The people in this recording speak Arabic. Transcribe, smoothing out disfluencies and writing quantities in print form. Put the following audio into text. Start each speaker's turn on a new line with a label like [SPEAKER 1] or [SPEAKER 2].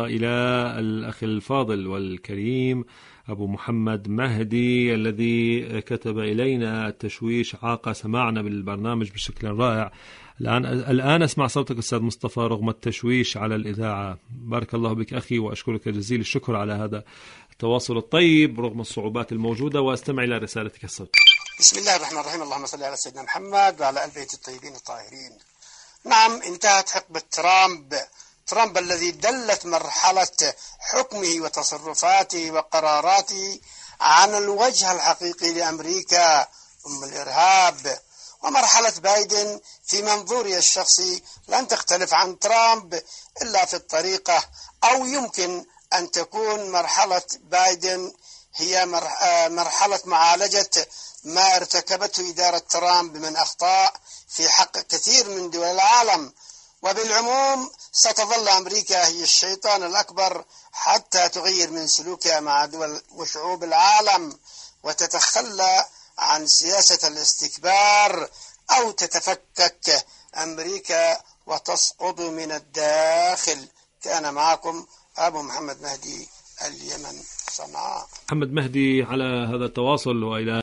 [SPEAKER 1] وإلى الأخ الفاضل والكريم أبو محمد مهدي الذي كتب إلينا التشويش عاق سماعنا بالبرنامج بشكل رائع. الآن أسمع صوتك أستاذ مصطفى رغم التشويش على الإذاعة. بارك الله بك أخي، وأشكرك جزيل الشكر على هذا التواصل الطيب رغم الصعوبات الموجودة، وأستمع إلى رسالتك الصوت.
[SPEAKER 2] بسم الله الرحمن الرحيم. اللهم صل على سيدنا محمد وعلى آل بيت الطيبين الطاهرين. نعم، انتهت حقبة ترامب الذي دلت مرحلة حكمه وتصرفاته وقراراته عن الوجه الحقيقي لأمريكا أم الإرهاب. ومرحلة بايدن في منظوري الشخصي لن تختلف عن ترامب إلا في الطريقة، أو يمكن أن تكون مرحلة بايدن هي مرحلة معالجة ما ارتكبته إدارة ترامب من أخطاء في حق كثير من دول العالم. وبالعموم ستظل أمريكا هي الشيطان الأكبر حتى تغير من سلوكها مع دول وشعوب العالم وتتخلى عن سياسة الاستكبار، أو تتفكك أمريكا وتسقط من الداخل. كان معكم أبو محمد مهدي، اليمن، صنعاء.
[SPEAKER 1] محمد مهدي على هذا التواصل، وإلى